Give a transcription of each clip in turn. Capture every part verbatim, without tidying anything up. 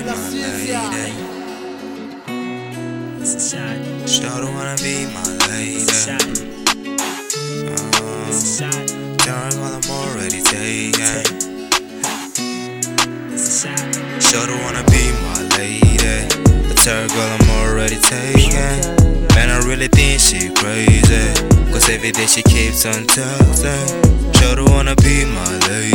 my lady. Shawty wanna be my lady. Uh, Tell her while I'm already taken. Shawty wanna be my lady. I tell her girl I'm already taken. Man, I really think she crazy, cause every day she keeps on telling. Shawty wanna be my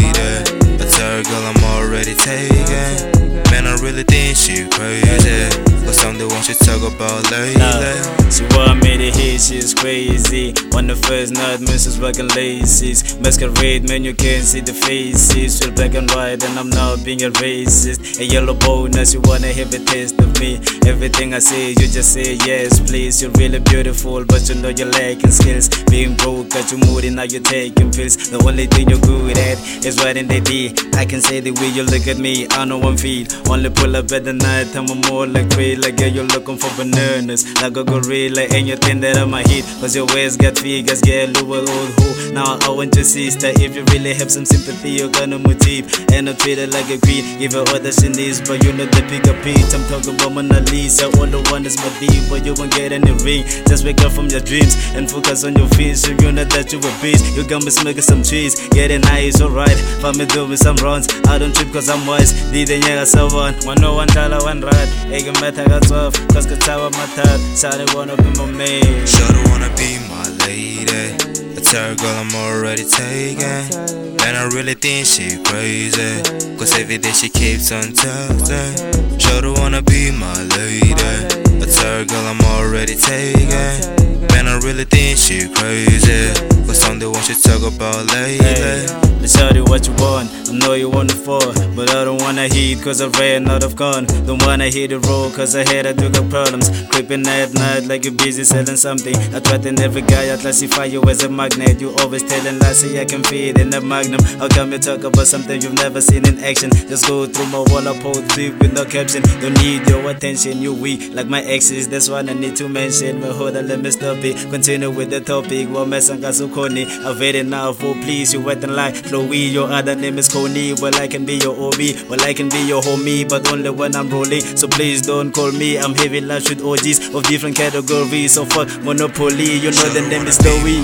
lady. I tell her girl I'm already taken. Man, I really think she crazy, cause I'm the one she talk about lately. She want me to hit, she's crazy. On the first night, Missus Working laces. Masquerade, man, you can't see the faces. Feel black and white, and I'm not being a racist. A yellow bonus, you wanna have a taste of me. Everything I say, you just say yes, please. You're really beautiful, but you know you're lacking skills. Being broke, got you moody, now you're taking pills. The only thing you're good at is writing the D. I can say the way you look at me, I know I'm feed. Only pull up at the night time, I'm more like great. Like yeah, you're looking for bananas, like a gorilla, and you think that I'm a hit. Cause your waist got figures, get a little old hoe. Now I want your sister, if you really have some sympathy, you're gonna motive. And I treat her like a queen, give her all that she needs, but you know the bigger pitch. I'm talking about Mona Lisa, all the one is my deep, but you won't get any ring. Just wake up from your dreams and focus on your feet. So you know that you a beast, you got me smoking some trees. Getting high is alright, for me doing some runs. I don't trip cause I'm wise, didn't you so one. One no one dollar, one ride. Egg matter got twelve, cause the tower my third. Shawty wanna be my man. Shawty wanna be my lady. I tell her girl I'm already taken. And I really think she crazy, cause every day she keeps on telling. Shawty wanna be my lady. I tell her girl I'm already taken. Man, I really think she crazy, cause I'm the one she talk about lately. Let's tell you what you want, I know you want it for, but I don't wanna hit cause I ran out of gun. Don't wanna hit the road cause I had I do got problems. Creeping at night like you're busy selling something. I threaten every guy, I classify you as a magnet. You always telling lies, say I can fit in a magnum. How come you talk about something you've never seen in action? Just go through my wall, I post big with no caption. Don't need your attention, you weak like my exes. That's one I need to mention. But hold on, let me stop it. Continue with the topic. Well, messing got so corny. I've had enough, oh please, you wet and lie. Chloe, your other name is Coney. Well, I can be your O B, well, I can be your homie, but only when I'm rolling. So please don't call me. I'm having lunch with O Gs of different categories. So fuck Monopoly, you know the name is Chloe.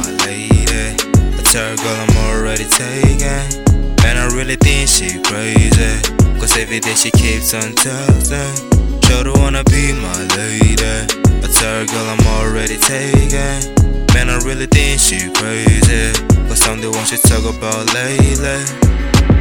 I tell her girl I'm already taken. Man, I really think she crazy, cause every day she keeps on telling. Shawty wanna be my lady. I tell her girl I'm already taken. Man, I really think she crazy, cause I'm the one she talk about lately.